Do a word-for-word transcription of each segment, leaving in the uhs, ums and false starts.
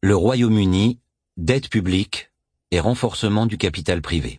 Le Royaume-Uni, dette publique et renforcement du capital privé.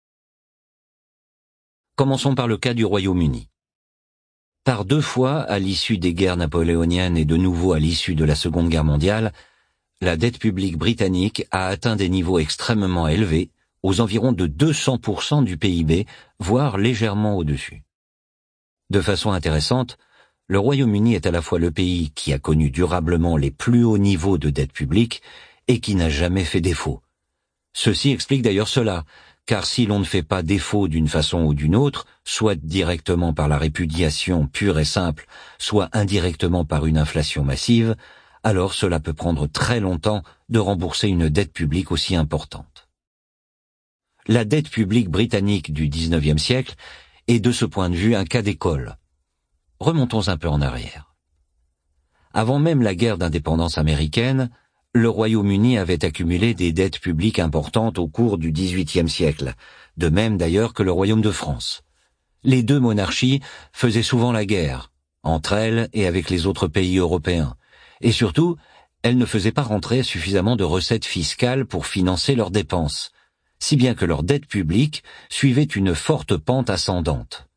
Commençons par le cas du Royaume-Uni. Par deux fois, à l'issue des guerres napoléoniennes et de nouveau à l'issue de la Seconde Guerre mondiale, la dette publique britannique a atteint des niveaux extrêmement élevés, aux environs de deux cents pour cent du P I B, voire légèrement au-dessus. De façon intéressante, le Royaume-Uni est à la fois le pays qui a connu durablement les plus hauts niveaux de dette publique et qui n'a jamais fait défaut. Ceci explique d'ailleurs cela, car si l'on ne fait pas défaut d'une façon ou d'une autre, soit directement par la répudiation pure et simple, soit indirectement par une inflation massive, alors cela peut prendre très longtemps de rembourser une dette publique aussi importante. La dette publique britannique du dix-neuvième siècle est de ce point de vue un cas d'école. Remontons un peu en arrière. Avant même la guerre d'indépendance américaine, le Royaume-Uni avait accumulé des dettes publiques importantes au cours du dix-huitième siècle, de même d'ailleurs que le Royaume de France. Les deux monarchies faisaient souvent la guerre, entre elles et avec les autres pays européens, et surtout, elles ne faisaient pas rentrer suffisamment de recettes fiscales pour financer leurs dépenses, si bien que leur dette publique suivait une forte pente ascendante.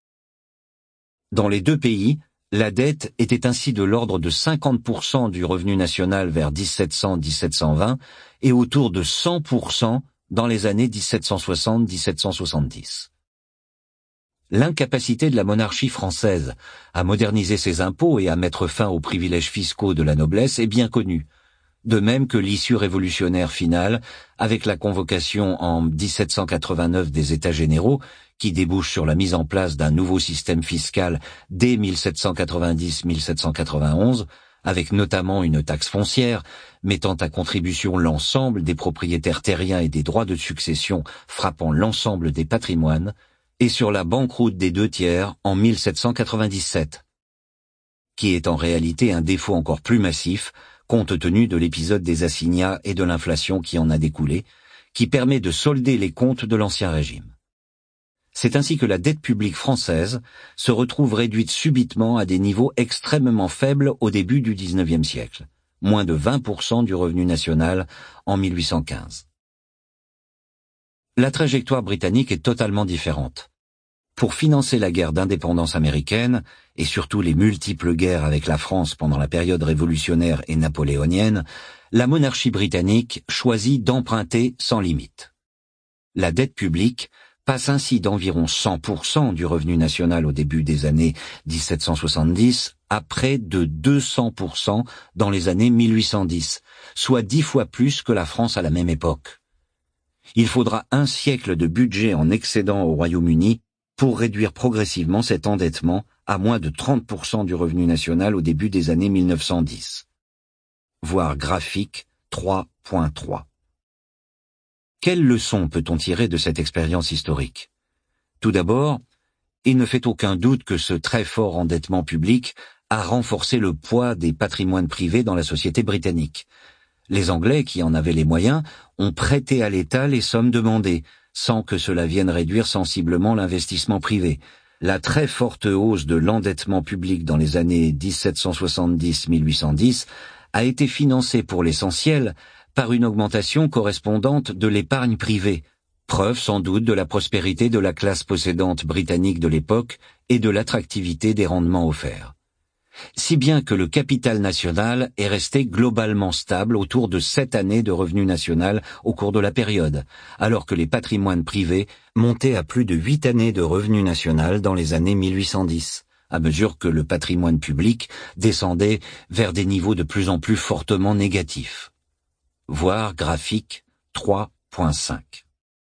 Dans les deux pays, la dette était ainsi de l'ordre de cinquante pour cent du revenu national vers dix-sept cents à dix-sept cent vingt et autour de cent pour cent dans les années dix-sept cent soixante à dix-sept cent soixante-dix. L'incapacité de la monarchie française à moderniser ses impôts et à mettre fin aux privilèges fiscaux de la noblesse est bien connue, de même que l'issue révolutionnaire finale avec la convocation en dix-sept cent quatre-vingt-neuf des États généraux qui débouche sur la mise en place d'un nouveau système fiscal dès mille sept cent quatre-vingt-dix à mille sept cent quatre-vingt-onze, avec notamment une taxe foncière mettant à contribution l'ensemble des propriétaires terriens et des droits de succession frappant l'ensemble des patrimoines, et sur la banqueroute des deux tiers en mille sept cent quatre-vingt-dix-sept, qui est en réalité un défaut encore plus massif, compte tenu de l'épisode des assignats et de l'inflation qui en a découlé, qui permet de solder les comptes de l'Ancien Régime. C'est ainsi que la dette publique française se retrouve réduite subitement à des niveaux extrêmement faibles au début du dix-neuvième siècle, moins de vingt pour cent du revenu national en mille huit cent quinze. La trajectoire britannique est totalement différente. Pour financer la guerre d'indépendance américaine, et surtout les multiples guerres avec la France pendant la période révolutionnaire et napoléonienne, la monarchie britannique choisit d'emprunter sans limite. La dette publique passe ainsi d'environ cent pour cent du revenu national au début des années dix-sept cent soixante-dix à près de deux cents pour cent dans les années mille huit cent dix, soit dix fois plus que la France à la même époque. Il faudra un siècle de budget en excédent au Royaume-Uni pour réduire progressivement cet endettement à moins de trente pour cent du revenu national au début des années mille neuf cent dix. Voir graphique trois point trois. Quelle leçon peut-on tirer de cette expérience historique? Tout d'abord, il ne fait aucun doute que ce très fort endettement public a renforcé le poids des patrimoines privés dans la société britannique. Les Anglais, qui en avaient les moyens, ont prêté à l'État les sommes demandées, sans que cela vienne réduire sensiblement l'investissement privé. La très forte hausse de l'endettement public dans les années dix-sept cent soixante-dix à mille huit cent dix a été financée pour l'essentiel par une augmentation correspondante de l'épargne privée, preuve sans doute de la prospérité de la classe possédante britannique de l'époque et de l'attractivité des rendements offerts. Si bien que le capital national est resté globalement stable autour de sept années de revenu national au cours de la période, alors que les patrimoines privés montaient à plus de huit années de revenu national dans les années mille huit cent dix, à mesure que le patrimoine public descendait vers des niveaux de plus en plus fortement négatifs. Voir graphique trois point cinq.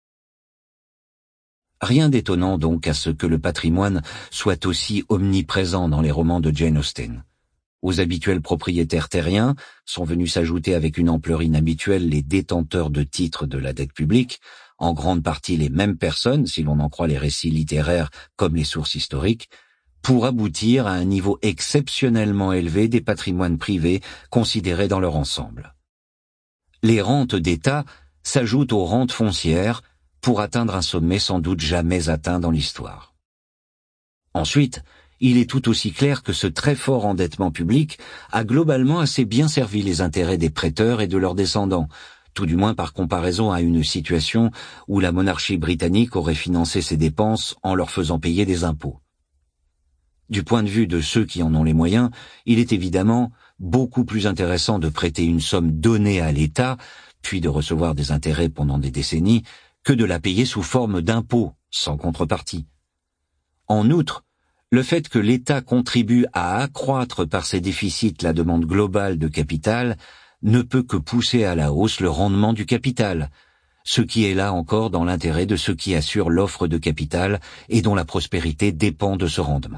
Rien d'étonnant donc à ce que le patrimoine soit aussi omniprésent dans les romans de Jane Austen. Aux habituels propriétaires terriens sont venus s'ajouter avec une ampleur inhabituelle les détenteurs de titres de la dette publique, en grande partie les mêmes personnes, si l'on en croit les récits littéraires comme les sources historiques, pour aboutir à un niveau exceptionnellement élevé des patrimoines privés considérés dans leur ensemble. Les rentes d'État s'ajoutent aux rentes foncières pour atteindre un sommet sans doute jamais atteint dans l'histoire. Ensuite, il est tout aussi clair que ce très fort endettement public a globalement assez bien servi les intérêts des prêteurs et de leurs descendants, tout du moins par comparaison à une situation où la monarchie britannique aurait financé ses dépenses en leur faisant payer des impôts. Du point de vue de ceux qui en ont les moyens, il est évidemment beaucoup plus intéressant de prêter une somme donnée à l'État, puis de recevoir des intérêts pendant des décennies, que de la payer sous forme d'impôts, sans contrepartie. En outre, le fait que l'État contribue à accroître par ses déficits la demande globale de capital ne peut que pousser à la hausse le rendement du capital, ce qui est là encore dans l'intérêt de ceux qui assurent l'offre de capital et dont la prospérité dépend de ce rendement.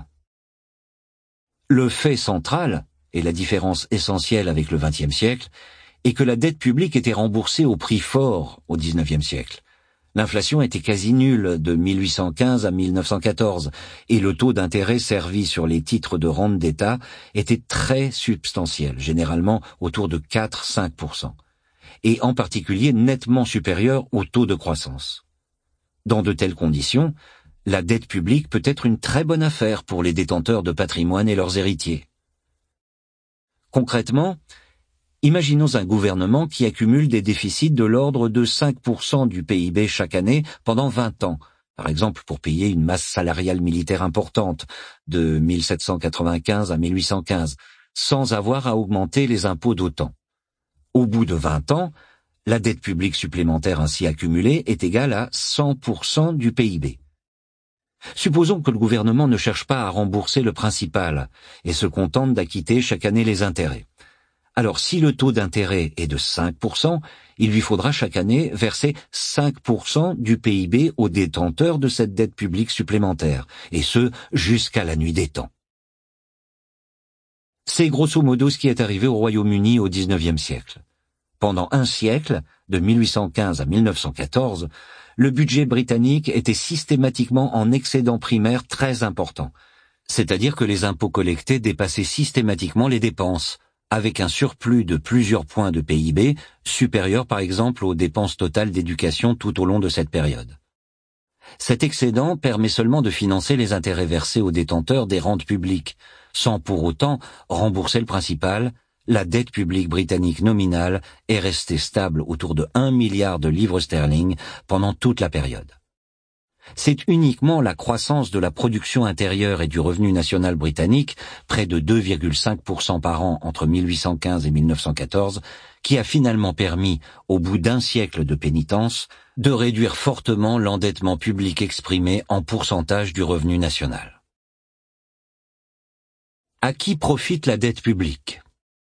Le fait central, et la différence essentielle avec le vingtième siècle, est que la dette publique était remboursée au prix fort au dix-neuvième siècle. L'inflation était quasi nulle de mille huit cent quinze à mille neuf cent quatorze, et le taux d'intérêt servi sur les titres de rente d'État était très substantiel, généralement autour de quatre à cinq pour cent, et en particulier nettement supérieur au taux de croissance. Dans de telles conditions, la dette publique peut être une très bonne affaire pour les détenteurs de patrimoine et leurs héritiers. Concrètement, imaginons un gouvernement qui accumule des déficits de l'ordre de cinq pour cent du P I B chaque année pendant vingt ans, par exemple pour payer une masse salariale militaire importante, de mille sept cent quatre-vingt-quinze à mille huit cent quinze, sans avoir à augmenter les impôts d'autant. Au bout de vingt ans, la dette publique supplémentaire ainsi accumulée est égale à cent pour cent du P I B. Supposons que le gouvernement ne cherche pas à rembourser le principal et se contente d'acquitter chaque année les intérêts. Alors si le taux d'intérêt est de cinq pour cent, il lui faudra chaque année verser cinq pour cent du P I B aux détenteurs de cette dette publique supplémentaire, et ce jusqu'à la nuit des temps. C'est grosso modo ce qui est arrivé au Royaume-Uni au dix-neuvième siècle. Pendant un siècle, de mille huit cent quinze à mille neuf cent quatorze, le budget britannique était systématiquement en excédent primaire très important, c'est-à-dire que les impôts collectés dépassaient systématiquement les dépenses, avec un surplus de plusieurs points de P I B, supérieur par exemple aux dépenses totales d'éducation tout au long de cette période. Cet excédent permet seulement de financer les intérêts versés aux détenteurs des rentes publiques, sans pour autant rembourser le principal. La dette publique britannique nominale est restée stable autour de un milliard de livres sterling pendant toute la période. C'est uniquement la croissance de la production intérieure et du revenu national britannique, près de deux virgule cinq pour cent par an entre mille huit cent quinze et mille neuf cent quatorze, qui a finalement permis, au bout d'un siècle de pénitence, de réduire fortement l'endettement public exprimé en pourcentage du revenu national. À qui profite la dette publique ?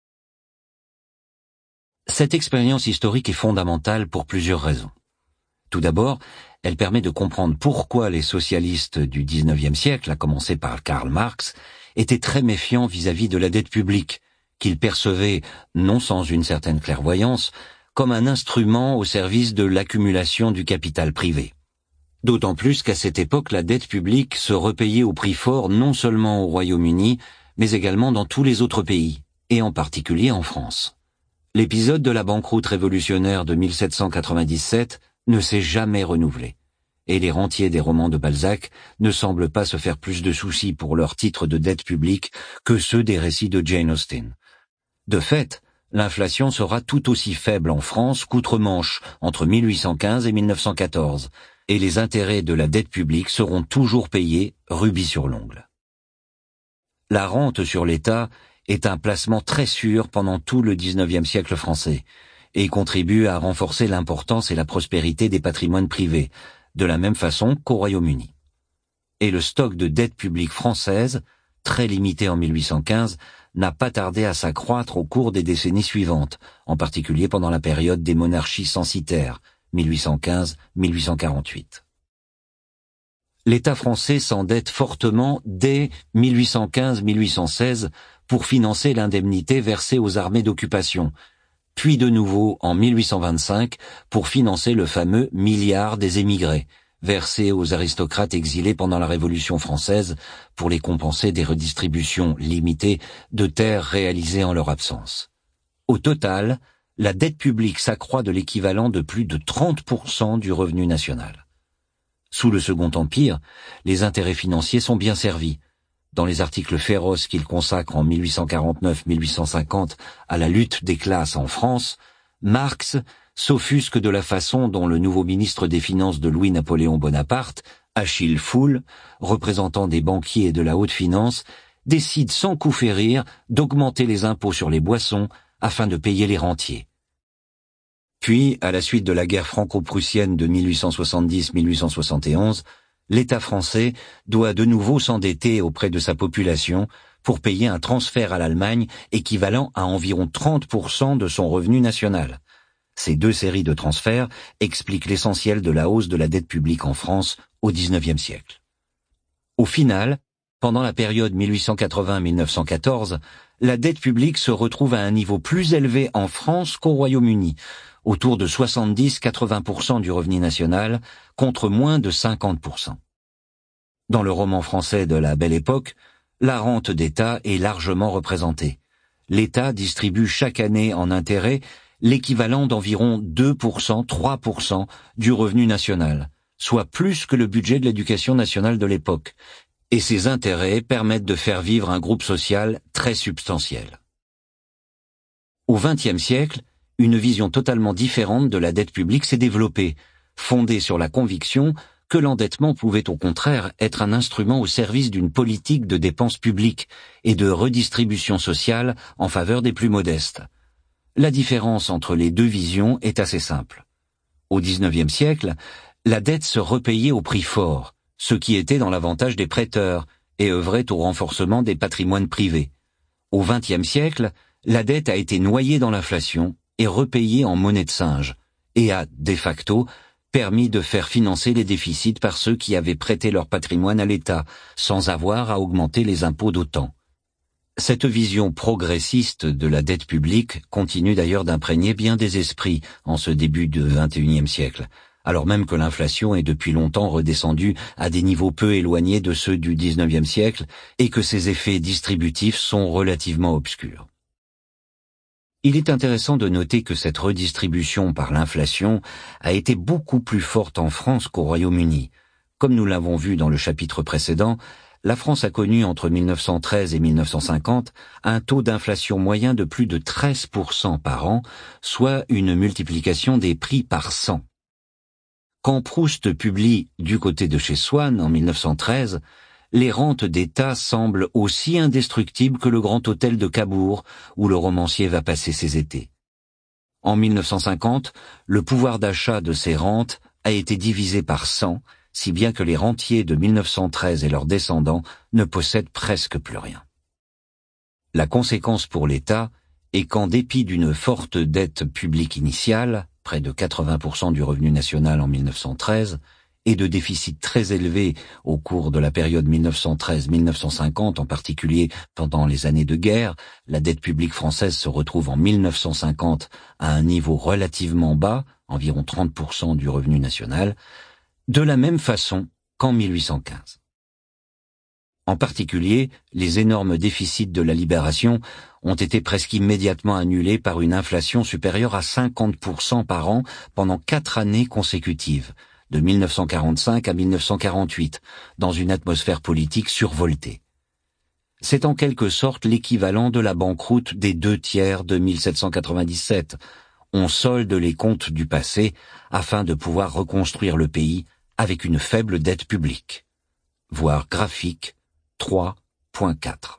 Cette expérience historique est fondamentale pour plusieurs raisons. Tout d'abord, elle permet de comprendre pourquoi les socialistes du dix-neuvième siècle, à commencer par Karl Marx, étaient très méfiants vis-à-vis de la dette publique, qu'ils percevaient, non sans une certaine clairvoyance, comme un instrument au service de l'accumulation du capital privé. D'autant plus qu'à cette époque, la dette publique se repayait au prix fort non seulement au Royaume-Uni, mais également dans tous les autres pays, et en particulier en France. L'épisode de la banqueroute révolutionnaire de mille sept cent quatre-vingt-dix-sept ne s'est jamais renouvelé, et les rentiers des romans de Balzac ne semblent pas se faire plus de soucis pour leurs titres de dette publique que ceux des récits de Jane Austen. De fait, l'inflation sera tout aussi faible en France qu'outre-Manche entre mille huit cent quinze et mille neuf cent quatorze, et les intérêts de la dette publique seront toujours payés rubis sur l'ongle. La rente sur l'État est un placement très sûr pendant tout le dix-neuvième siècle français, et contribue à renforcer l'importance et la prospérité des patrimoines privés, de la même façon qu'au Royaume-Uni. Et le stock de dette publique française, très limité en mille huit cent quinze, n'a pas tardé à s'accroître au cours des décennies suivantes, en particulier pendant la période des monarchies censitaires, mille huit cent quinze à mille huit cent quarante-huit. L'État français s'endette fortement dès mille huit cent quinze à mille huit cent seize pour financer l'indemnité versée aux armées d'occupation, puis de nouveau en mille huit cent vingt-cinq pour financer le fameux milliard des émigrés, versé aux aristocrates exilés pendant la Révolution française pour les compenser des redistributions limitées de terres réalisées en leur absence. Au total, la dette publique s'accroît de l'équivalent de plus de trente pour cent du revenu national. Sous le Second Empire, les intérêts financiers sont bien servis, dans les articles féroces qu'il consacre en mille huit cent quarante-neuf à mille huit cent cinquante à la lutte des classes en France, Marx s'offusque de la façon dont le nouveau ministre des Finances de Louis-Napoléon Bonaparte, Achille Foule, représentant des banquiers et de la haute finance, décide sans coup férir d'augmenter les impôts sur les boissons afin de payer les rentiers. Puis, à la suite de la guerre franco-prussienne de mille huit cent soixante-dix à mille huit cent soixante et onze, l'État français doit de nouveau s'endetter auprès de sa population pour payer un transfert à l'Allemagne équivalent à environ trente pour cent de son revenu national. Ces deux séries de transferts expliquent l'essentiel de la hausse de la dette publique en France au dix-neuvième siècle. Au final, pendant la période mille huit cent quatre-vingts à mille neuf cent quatorze, la dette publique se retrouve à un niveau plus élevé en France qu'au Royaume-Uni, autour de soixante-dix à quatre-vingts pour cent du revenu national, contre moins de cinquante pour cent. Dans le roman français de la Belle Époque, la rente d'État est largement représentée. L'État distribue chaque année en intérêts l'équivalent d'environ deux pour cent, trois pour cent du revenu national, soit plus que le budget de l'éducation nationale de l'époque, et ces intérêts permettent de faire vivre un groupe social très substantiel. Au vingtième siècle, une vision totalement différente de la dette publique s'est développée, fondée sur la conviction que l'endettement pouvait au contraire être un instrument au service d'une politique de dépenses publiques et de redistribution sociale en faveur des plus modestes. La différence entre les deux visions est assez simple. Au dix-neuvième siècle, la dette se repayait au prix fort, ce qui était dans l'avantage des prêteurs et œuvrait au renforcement des patrimoines privés. Au vingtième siècle, la dette a été noyée dans l'inflation et repayée en monnaie de singe, et a, de facto, permis de faire financer les déficits par ceux qui avaient prêté leur patrimoine à l'État, sans avoir à augmenter les impôts d'autant. Cette vision progressiste de la dette publique continue d'ailleurs d'imprégner bien des esprits en ce début du vingt et unième siècle, alors même que l'inflation est depuis longtemps redescendue à des niveaux peu éloignés de ceux du dix-neuvième siècle et que ses effets distributifs sont relativement obscurs. Il est intéressant de noter que cette redistribution par l'inflation a été beaucoup plus forte en France qu'au Royaume-Uni. Comme nous l'avons vu dans le chapitre précédent, la France a connu entre mille neuf cent treize et mille neuf cent cinquante un taux d'inflation moyen de plus de treize pour cent par an, soit une multiplication des prix par cent. Quand Proust publie Du côté de chez Swann en mille neuf cent treize, les rentes d'État semblent aussi indestructibles que le Grand Hôtel de Cabourg, où le romancier va passer ses étés. En mille neuf cent cinquante, le pouvoir d'achat de ces rentes a été divisé par cent, si bien que les rentiers de mille neuf cent treize et leurs descendants ne possèdent presque plus rien. La conséquence pour l'État est qu'en dépit d'une forte dette publique initiale, près de quatre-vingts pour cent du revenu national en mille neuf cent treize, et de déficits très élevés au cours de la période mille neuf cent treize à mille neuf cent cinquante, en particulier pendant les années de guerre, la dette publique française se retrouve en mille neuf cent cinquante à un niveau relativement bas, environ trente pour cent du revenu national, de la même façon qu'en mille huit cent quinze. En particulier, les énormes déficits de la Libération ont été presque immédiatement annulés par une inflation supérieure à cinquante pour cent par an pendant quatre années consécutives, de mille neuf cent quarante-cinq à mille neuf cent quarante-huit, dans une atmosphère politique survoltée. C'est en quelque sorte l'équivalent de la banqueroute des deux tiers de mille sept cent quatre-vingt-dix-sept. On solde les comptes du passé afin de pouvoir reconstruire le pays avec une faible dette publique. Voir graphique trois point quatre.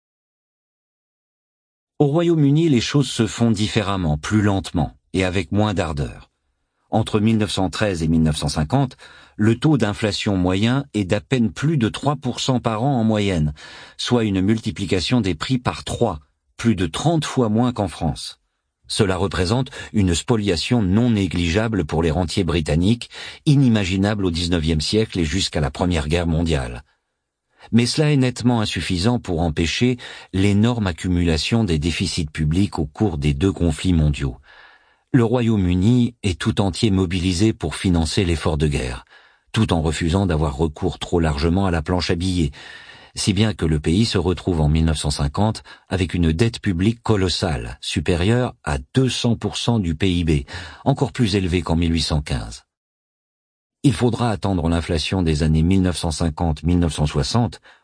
Au Royaume-Uni, les choses se font différemment, plus lentement et avec moins d'ardeur. Entre mille neuf cent treize et mille neuf cent cinquante, le taux d'inflation moyen est d'à peine plus de trois pour cent par an en moyenne, soit une multiplication des prix par trois, plus de trente fois moins qu'en France. Cela représente une spoliation non négligeable pour les rentiers britanniques, inimaginable au dix-neuvième siècle et jusqu'à la Première Guerre mondiale. Mais cela est nettement insuffisant pour empêcher l'énorme accumulation des déficits publics au cours des deux conflits mondiaux. Le Royaume-Uni est tout entier mobilisé pour financer l'effort de guerre, tout en refusant d'avoir recours trop largement à la planche à billets, si bien que le pays se retrouve en mille neuf cent cinquante avec une dette publique colossale, supérieure à deux cents pour cent du P I B, encore plus élevée qu'en mille huit cent quinze. Il faudra attendre l'inflation des années mille neuf cent cinquante à mille neuf cent soixante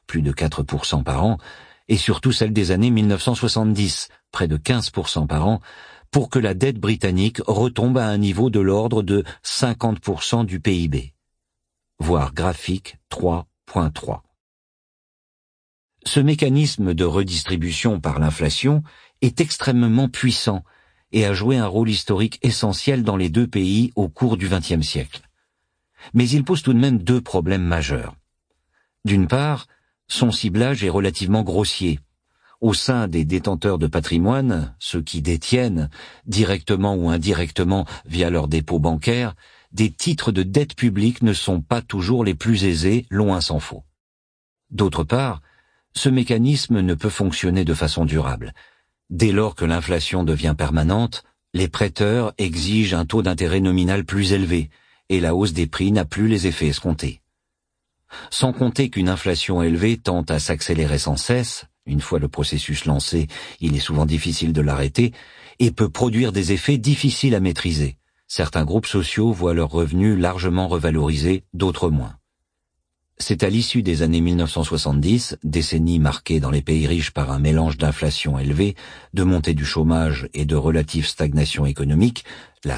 plus de quatre pour cent par an, et surtout celle des années mille neuf cent soixante-dix, près de quinze pour cent par an, pour que la dette britannique retombe à un niveau de l'ordre de cinquante pour cent du P I B. Voir graphique trois point trois. Ce mécanisme de redistribution par l'inflation est extrêmement puissant et a joué un rôle historique essentiel dans les deux pays au cours du vingtième siècle. Mais il pose tout de même deux problèmes majeurs. D'une part, son ciblage est relativement grossier. Au sein des détenteurs de patrimoine, ceux qui détiennent, directement ou indirectement via leurs dépôts bancaires, des titres de dette publique ne sont pas toujours les plus aisés, loin s'en faut. D'autre part, ce mécanisme ne peut fonctionner de façon durable. Dès lors que l'inflation devient permanente, les prêteurs exigent un taux d'intérêt nominal plus élevé, et la hausse des prix n'a plus les effets escomptés. Sans compter qu'une inflation élevée tend à s'accélérer sans cesse, une fois le processus lancé, il est souvent difficile de l'arrêter, et peut produire des effets difficiles à maîtriser. Certains groupes sociaux voient leurs revenus largement revalorisés, d'autres moins. C'est à l'issue des années mille neuf cent soixante-dix, décennie marquée dans les pays riches par un mélange d'inflation élevée, de montée du chômage et de relative stagnation économique, la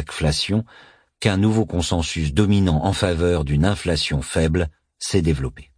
stagflation, qu'un nouveau consensus dominant en faveur d'une inflation faible s'est développé.